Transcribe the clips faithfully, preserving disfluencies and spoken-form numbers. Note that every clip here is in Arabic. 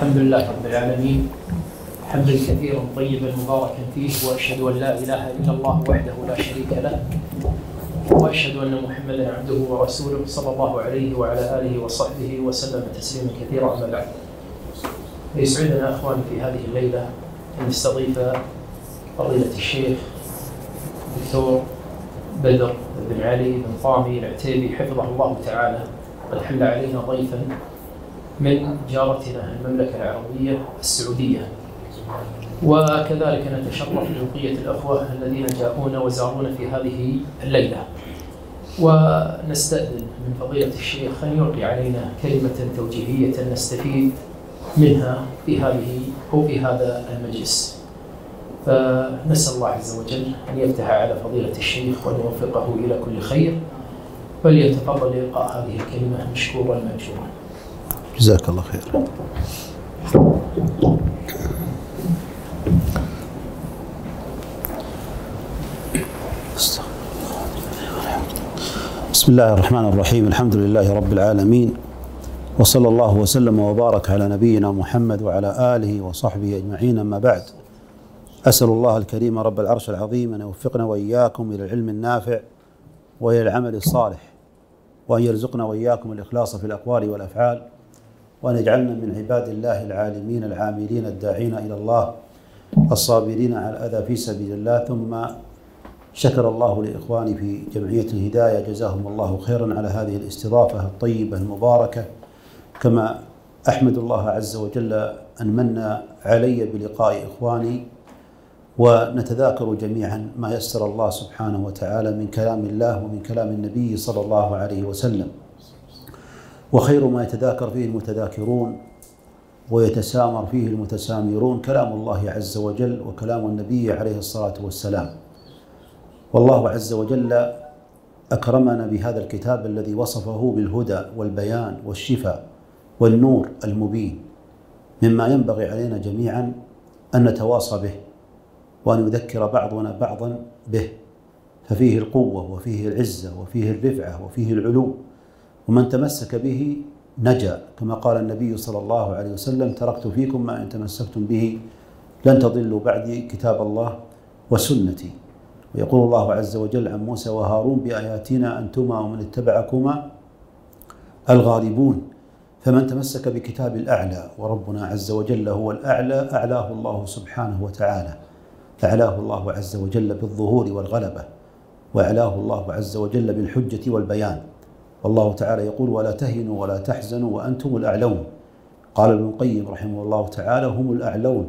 الحمد لله رب العالمين حمدا كثيرا طيبا مباركا فيه، وأشهد أن لا إله إلا الله وحده لا شريك له، وأشهد أن محمدا عبده ورسوله صلى الله عليه وعلى آله وصحبه وسلم تسليما كثيرا. أما بعد، يسعدنا أخواني في هذه الليلة أن نستضيف فضيلة الشيخ الدكتور بدر بن علي بن طامي العتيبي حفظه الله تعالى. قد حل علينا ضيفا من جارتنا المملكة العربية السعودية، وكذلك نتشرف ببقية الأخوة الذين جاءونا وزارونا في هذه الليلة، ونستأذن من فضيلة الشيخ أن يلقي علينا كلمة توجيهية نستفيد منها في هذه أو في هذا المجلس. فنسأل الله عز وجل أن يفتح على فضيلة الشيخ وأن يوفقه إلى كل خير، فليتفضل إلقاء هذه الكلمة مشكورا مأجورا. جزاك الله خير. بسم الله الرحمن الرحيم. الحمد لله رب العالمين، وصلى الله وسلم وبارك على نبينا محمد وعلى آله وصحبه أجمعين. أما بعد، أسأل الله الكريم رب العرش العظيم أن يوفقنا وإياكم إلى العلم النافع وإلى العمل الصالح، وأن يرزقنا وإياكم الإخلاص في الأقوال والأفعال، وأن يجعلنا من عباد الله العالمين العاملين الداعين إلى الله الصابرين على الأذى في سبيل الله. ثم شكر الله لإخواني في جمعية الهداية جزاهم الله خيرا على هذه الاستضافة الطيبة المباركة، كما أحمد الله عز وجل أن من علي بلقاء إخواني ونتذاكر جميعا ما يسر الله سبحانه وتعالى من كلام الله ومن كلام النبي صلى الله عليه وسلم. وخير ما يتذاكر فيه المتذاكرون ويتسامر فيه المتسامرون كلام الله عز وجل وكلام النبي عليه الصلاة والسلام. والله عز وجل أكرمنا بهذا الكتاب الذي وصفه بالهدى والبيان والشفاء والنور المبين، مما ينبغي علينا جميعا أن نتواصى به وأن يذكر بعضنا بعضا به، ففيه القوة وفيه العزة وفيه الرفعة وفيه العلو، ومن تمسك به نجا، كما قال النبي صلى الله عليه وسلم: تركت فيكم ما إن تمسكتم به لن تضلوا بعدي كتاب الله وسنتي. ويقول الله عز وجل عن موسى وهارون: بآياتنا أنتما ومن اتبعكما الغالبون. فمن تمسك بكتاب الأعلى، وربنا عز وجل هو الأعلى، أعلاه الله سبحانه وتعالى، أعلاه الله عز وجل بالظهور والغلبة، وأعلاه الله عز وجل بالحجة والبيان. والله تعالى يقول: ولا تهنوا ولا تحزنوا وأنتم الأعلون. قال ابن القيم رحمه الله تعالى: هم الأعلون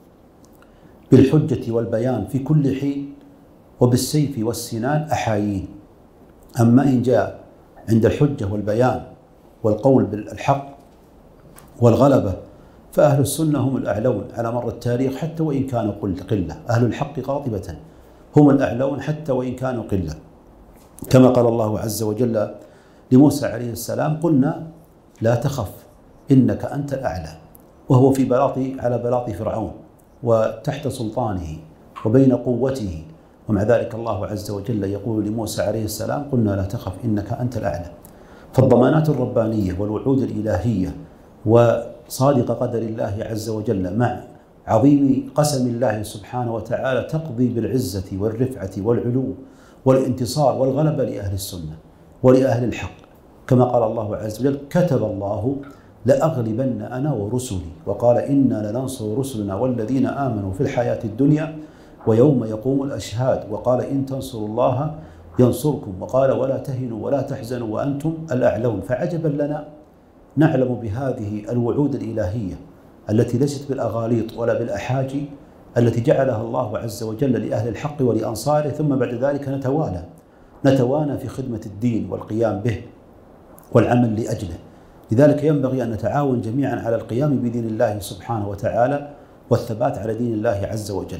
بالحجة والبيان في كل حين، وبالسيف والسنان أحايين. أما إن جاء عند الحجة والبيان والقول بالحق والغلبة فأهل السنة هم الأعلون على مر التاريخ، حتى وإن كانوا قلة. أهل الحق قاطبة هم الأعلون حتى وإن كانوا قلة، كما قال الله عز وجل لموسى عليه السلام: قلنا لا تخف إنك أنت الأعلى، وهو في بلاط على بلاط فرعون وتحت سلطانه وبين قوته، ومع ذلك الله عز وجل يقول لموسى عليه السلام: قلنا لا تخف إنك أنت الأعلى. فالضمانات الربانية والوعود الإلهية وصادق قدر الله عز وجل مع عظيم قسم الله سبحانه وتعالى تقضي بالعزة والرفعة والعلو والانتصار والغلبة لأهل السنة ولأهل الحق، كما قال الله عز وجل: كتب الله لأغلبن أنا ورسلي، وقال: إنا لننصر رسلنا والذين آمنوا في الحياة الدنيا ويوم يقوم الأشهاد، وقال: إن تنصروا الله ينصركم، وقال: ولا تهنوا ولا تحزنوا وأنتم الأعلون. فعجبا لنا نعلم بهذه الوعود الإلهية التي ليست بالأغاليط ولا بالأحاجي، التي جعلها الله عز وجل لأهل الحق ولأنصاره، ثم بعد ذلك نتوالى نتوانى في خدمة الدين والقيام به والعمل لأجله. لذلك ينبغي أن نتعاون جميعا على القيام بدين الله سبحانه وتعالى والثبات على دين الله عز وجل.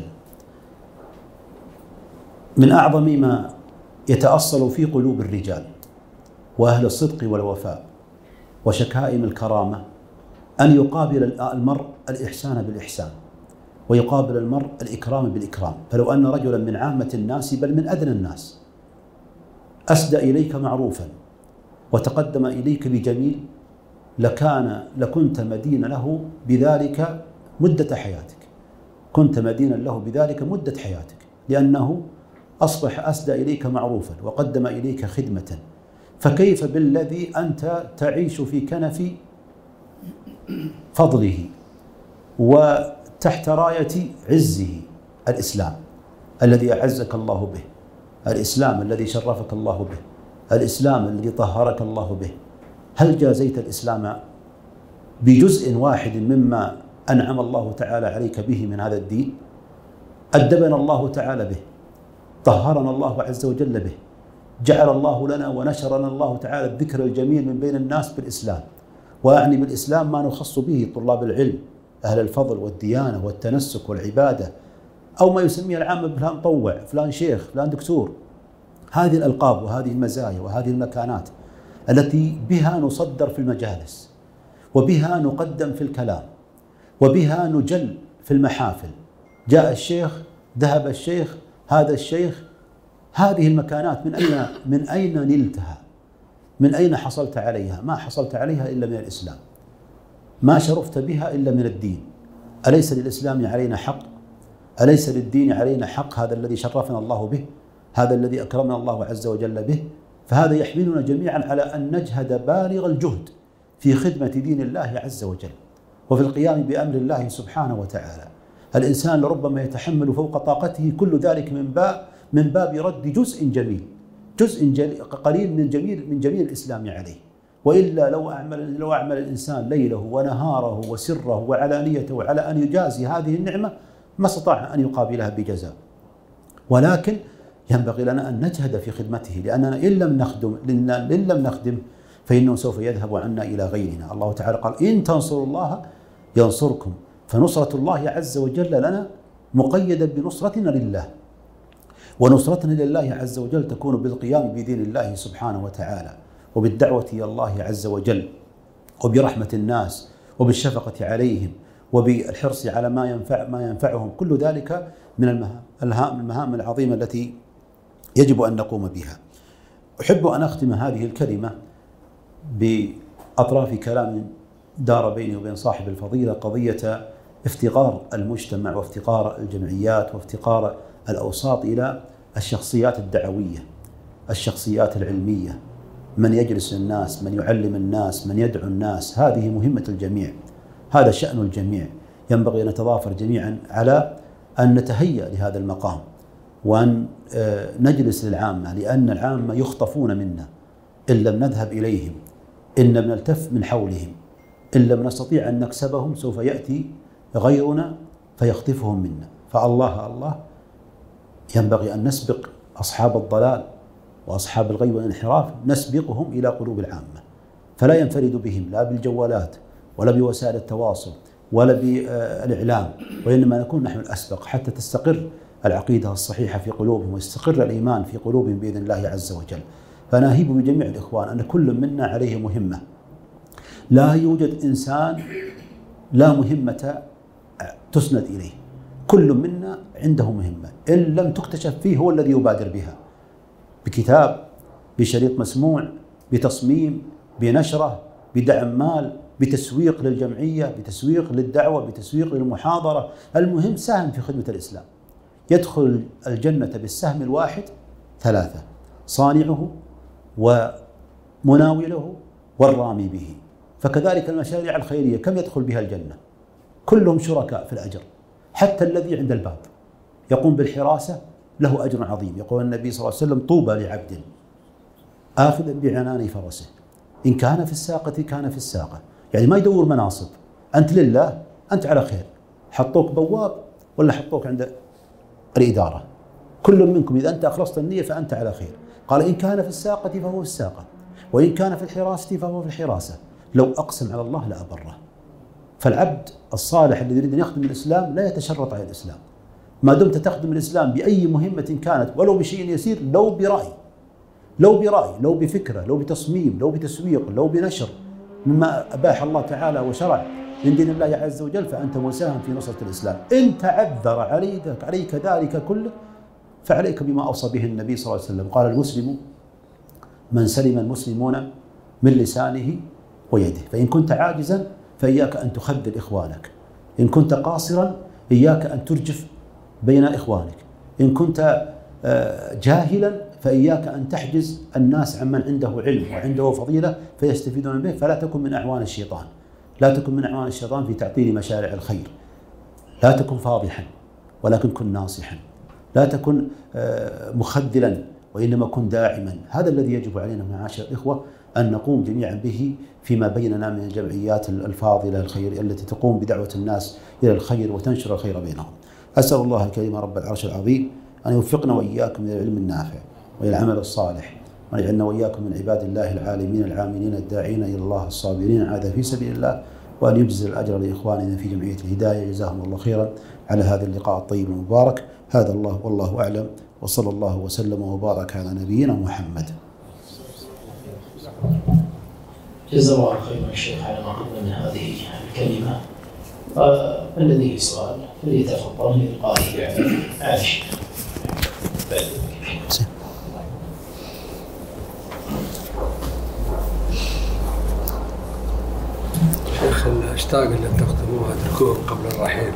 من أعظم ما يتأصل في قلوب الرجال وأهل الصدق والوفاء وشكائم الكرامة أن يقابل المرء الإحسان بالإحسان، ويقابل المرء الإكرام بالإكرام. فلو أن رجلا من عامة الناس بل من أدنى الناس أسدى إليك معروفا وتقدم إليك بجميل لكان لكنت مدينا له بذلك مدة حياتك، كنت مدينا له بذلك مدة حياتك، لأنه أصبح أسدى إليك معروفا وقدم إليك خدمة. فكيف بالذي أنت تعيش في كنف فضله وتحت راية عزه، الإسلام الذي أعزك الله به، الإسلام الذي شرفك الله به، الإسلام الذي طهرك الله به. هل جازيت الإسلام بجزء واحد مما أنعم الله تعالى عليك به من هذا الدين؟ أدبنا الله تعالى به، طهرنا الله عز وجل به، جعل الله لنا ونشرنا الله تعالى الذكر الجميل من بين الناس بالإسلام. وأعني بالإسلام ما نخص به طلاب العلم، أهل الفضل والديانة والتنسك والعبادة، أو ما يسميه العامة فلان مطوع، فلان شيخ، فلان دكتور. هذه الألقاب وهذه المزايا وهذه المكانات التي بها نصدر في المجالس، وبها نقدم في الكلام، وبها نجل في المحافل. جاء الشيخ، ذهب الشيخ، هذا الشيخ. هذه المكانات من أين من أين نلتها؟ من أين حصلت عليها؟ ما حصلت عليها إلا من الإسلام، ما شرفت بها إلا من الدين. أليس للإسلام علينا حق؟ أليس للدين علينا حق؟ هذا الذي شرفنا الله به، هذا الذي أكرمنا الله عز وجل به. فهذا يحملنا جميعا على أن نجهد بالغ الجهد في خدمة دين الله عز وجل، وفي القيام بأمر الله سبحانه وتعالى. الإنسان لربما يتحمل فوق طاقته كل ذلك من باب من باب رد جزء جميل، جزء قليل من جميل من جميل الإسلام عليه. وإلا لو أعمل لو أعمل الإنسان ليله ونهاره وسره وعلانيته على أن يجازي هذه النعمة ما استطاع أن يقابلها بجزاء. ولكن ينبغي لنا أن نجهد في خدمته، لأننا إن لم نخدم إن لم نخدم فإنه سوف يذهب عنا إلى غيرنا. الله تعالى قال: إن تنصروا الله ينصركم. فنصرة الله عز وجل لنا مقيدة بنصرتنا لله، ونصرتنا لله عز وجل تكون بالقيام بدين الله سبحانه وتعالى، وبالدعوة إلى الله عز وجل، وبرحمة الناس، وبالشفقة عليهم، وبالحرص على ما ينفع ما ينفعهم. كل ذلك من المهام المهام العظيمة التي يجب أن نقوم بها. أحب أن أختم هذه الكلمة بأطراف كلام دار بيني وبين صاحب الفضيلة، قضية افتقار المجتمع وافتقار الجمعيات وافتقار الأوساط إلى الشخصيات الدعوية، الشخصيات العلمية، من يجلس الناس، من يعلم الناس، من يدعو الناس. هذه مهمة الجميع، هذا شأن الجميع. ينبغي أن نتضافر جميعا على أن نتهيأ لهذا المقام، وأن نجلس للعامة، لأن العامة يخطفون منا إن لم نذهب إليهم، إن لم نلتف من حولهم، إن لم نستطيع أن نكسبهم سوف يأتي غيرنا فيخطفهم منا. فالله الله ينبغي أن نسبق أصحاب الضلال وأصحاب الغي والانحراف، نسبقهم إلى قلوب العامة، فلا ينفرد بهم لا بالجوالات ولا بوسائل التواصل ولا بالإعلام، وإنما نكون نحن الأسبق حتى تستقر العقيدة الصحيحة في قلوبهم ويستقر الإيمان في قلوبهم بإذن الله عز وجل. فناهيب بجميع الإخوان أن كل منا عليه مهمة، لا يوجد إنسان لا مهمة تسند إليه، كل منا عنده مهمة، إن لم تكتشف فيه هو الذي يبادر بها، بكتاب، بشريط مسموع، بتصميم، بنشرة، بدعم مال، بتسويق للجمعية، بتسويق للدعوة، بتسويق للمحاضرة. المهم ساهم في خدمة الإسلام. يدخل الجنة بالسهم الواحد ثلاثة: صانعه ومناوله والرامي به. فكذلك المشاريع الخيرية كم يدخل بها الجنة؟ كلهم شركاء في الأجر، حتى الذي عند الباب يقوم بالحراسة له أجر عظيم. يقول النبي صلى الله عليه وسلم: طوبى لعبد آخذ بعنان فرسه، إن كان في الساقة كان في الساقة. يعني ما يدور مناصب، أنت لله، أنت على خير. حطوك بواب ولا حطوك عند الإدارة، كل منكم إذا أنت أخلصت النية فأنت على خير. قال: إن كان في الساقة فهو في الساقة، وإن كان في الحراسة فهو في الحراسة. لو أقسم على الله لأبره. فالعبد الصالح الذي يريد أن يخدم الإسلام لا يتشرط على الإسلام، ما دمت تخدم الإسلام بأي مهمة كانت، ولو بشيء يسير، لو برأي لو برأي لو بفكرة، لو بتصميم، لو بتسويق، لو بنشر مما أباح الله تعالى وشرع من دين الله عز وجل، فأنت مساهم في نصرة الإسلام. إن تعذر عليك عليك ذلك كله فعليك بما أوصى به النبي صلى الله عليه وسلم. قال: المسلم من سلم المسلمون من لسانه ويده. فإن كنت عاجزا فإياك أن تخذل إخوانك، إن كنت قاصرا إياك أن ترجف بين إخوانك، إن كنت جاهلا فإياك أن تحجز الناس عمن عنده علم وعنده فضيلة فيستفيدون به. فلا تكن من أعوان الشيطان، لا تكن من أعوان الشيطان في تعطيل مشارع الخير. لا تكن فاضحا ولكن كن ناصحا، لا تكن مخذلا وإنما كن داعما. هذا الذي يجب علينا معاشر الإخوة أن نقوم جميعا به فيما بيننا من الجمعيات الفاضلة الخير التي تقوم بدعوة الناس إلى الخير وتنشر الخير بينهم. أسأل الله الكريم رب العرش العظيم أن يوفقنا وإياكم إلى العلم النافع وإلى العمل الصالح، وأن يجعلنا وإياكم من عباد الله العالمين العاملين الداعين إلى الله الصابرين هذا في سبيل الله، وأن يجزل الأجر لإخواننا في جمعية الهداية جزاهم الله خيرا على هذا اللقاء الطيب المبارك. هذا الله والله أعلم، وصلى الله وسلم وبارك على نبينا محمد. جزا الله خيرا الشيخ على ما قلنا من هذه الكلمة. آه الذي سؤال فليتفضل للقائه على الشيخ. شيخ الاشتاق اللي تختموها تركوهم قبل الرحيل،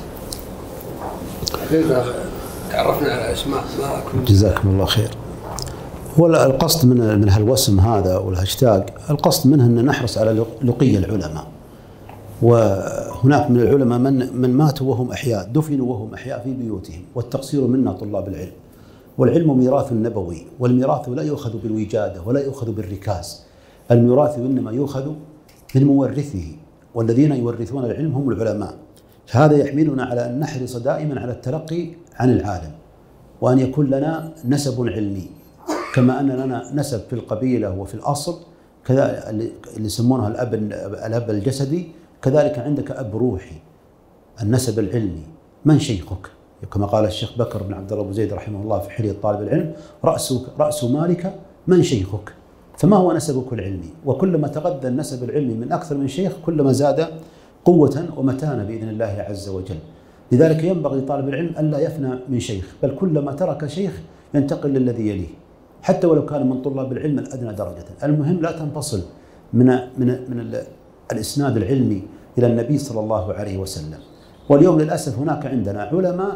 إذا تعرفنا على أسماء ما كنت. جزاكم الله خير. هو القصد من من هالوسم هذا والهاشتاج، القصد منه أن نحرص على لقي العلماء، وهناك من العلماء من من ماتوا وهم أحياء، دفنوا وهم أحياء في بيوتهم، والتقصير منا طلاب العلم. والعلم ميراث نبوي، والميراث لا يؤخذ بالوجادة ولا يؤخذ بالركاز، الميراث إنما يؤخذ من مورثه، والذين يورثون العلم هم العلماء. هذا يحملنا على أن نحرص دائما على التلقي عن العالم، وأن يكون لنا نسب علمي، كما أن لنا نسب في القبيلة وفي الأصل، كذا اللي يسمونها الأب الأب الجسدي، كذلك عندك أب روحي. النسب العلمي، من شيخك؟ كما قال الشيخ بكر بن عبد الله أبو زيد رحمه الله في حلية طالب العلم: رأس رأس مالك من شيخك؟ فما هو نسبك العلمي؟ وكلما تغذى النسب العلمي من أكثر من شيخ كلما زاد قوة ومتانة بإذن الله عز وجل. لذلك ينبغي لطالب العلم ألا يفنى من شيخ، بل كلما ترك شيخ ينتقل للذي يليه، حتى ولو كان من طلاب العلم الأدنى درجة. المهم لا تنفصل من من من الإسناد العلمي إلى النبي صلى الله عليه وسلم. واليوم للأسف هناك عندنا علماء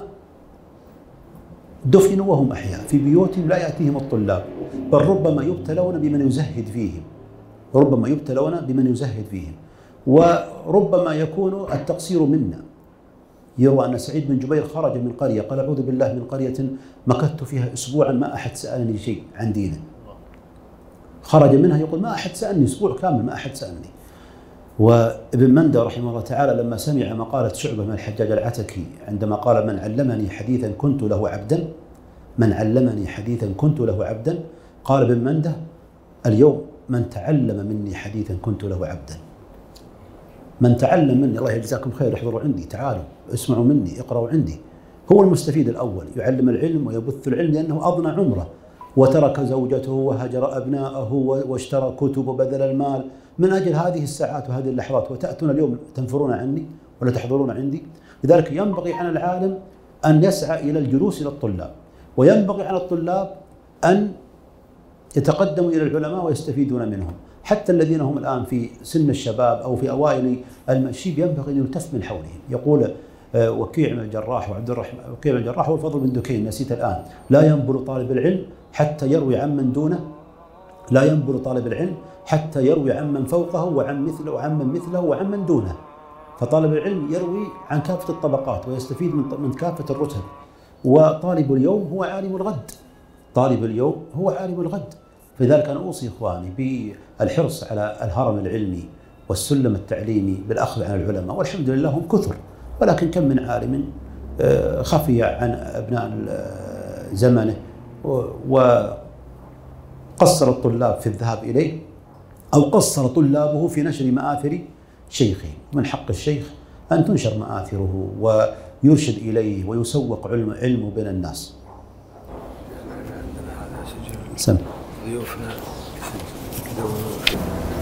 دفنوا وهم أحياء في بيوتهم، لا يأتيهم الطلاب، بل ربما يبتلون بمن يزهد فيهم، ربما يبتلون بمن يزهد فيهم. وربما يكون التقصير منا. يروى أن سعيد بن جبير خرج من قرية، قال: أعوذ بالله من قرية مكثت فيها أسبوعا ما أحد سألني شيء عن دينه. خرج منها يقول: ما أحد سألني أسبوع كامل، ما أحد سألني. وابن مندى رحمه الله تعالى لما سمع مقالة شعبة من الحجاج العتكي عندما قال: من علمني حديثا كنت له عبدا، من علمني حديثا كنت له عبدا، قال ابن مندى: اليوم من تعلم مني حديثا كنت له عبدا. من تعلم مني، الله يجزاكم خير، احضروا عندي، تعالوا اسمعوا مني، اقرأوا عندي. هو المستفيد الأول، يعلم العلم ويبث العلم لأنه أضنى عمره، وترك زوجته وهجر أبناءه واشترى كتب وبذل المال من أجل هذه الساعات وهذه اللحظات، وتأتون اليوم تنفرون عني ولا تحضرون عندي. لذلك ينبغي على العالم أن يسعى إلى الجلوس إلى الطلاب، وينبغي على الطلاب أن يتقدموا إلى العلماء ويستفيدون منهم. حتى الذين هم الآن في سن الشباب أو في أوائل المشيب ينبغي أن يلتف من حولهم. يقول وكيع بن الجراح وعبد الرحمن وكيع بن الجراح والفضل بن دكين، نسيت الآن: لا ينبل طالب العلم حتى يروي عمن دونه، لا ينبل طالب العلم حتى يروي عمن فوقه وعن مثله وعمن مثله وعمن دونه. فطالب العلم يروي عن كافة الطبقات ويستفيد من كافة الرتب. وطالب اليوم هو عالم الغد، طالب اليوم هو عالم الغد. فلذلك أنا أوصي إخواني بالحرص على الهرم العلمي والسلم التعليمي بالأخذ عن العلماء، والحمد لله هم كثر، ولكن كم من عالم خفي عن أبناء زمنه وقصر الطلاب في الذهاب إليه، أو قصر طلابه في نشر مآثر شيخه. من حق الشيخ أن تنشر مآثره ويرشد إليه ويسوق علم علمه بين الناس. عندنا هذا سجل سم ضيوفنا